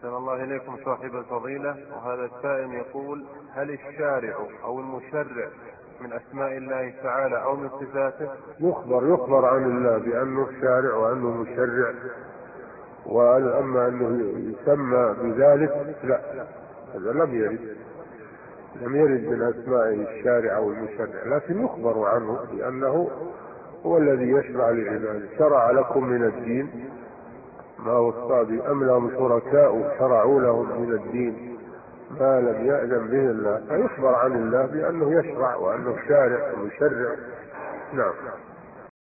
أحسن الله إليكم صاحب الفضيلة. وهذا السائل يقول: هل الشارع أو المشرع من أسماء الله تعالى أو من صفاته؟ يخبر عن الله بأنه الشارع وأنه مشرع، وأما أنه يسمى بذلك لا، هذا لم يرد من أسمائه الشارع أو المشرع، لكن يخبر عنه بأنه هو الذي يشرع للعباد. شرع لكم من الدين ما وصى به أم لهم شركاء شرعوا لهم من الدين ما لم يأذن به الله، فيخبر عن الله بأنه يشرع وأنه شارع ومشرع. نعم.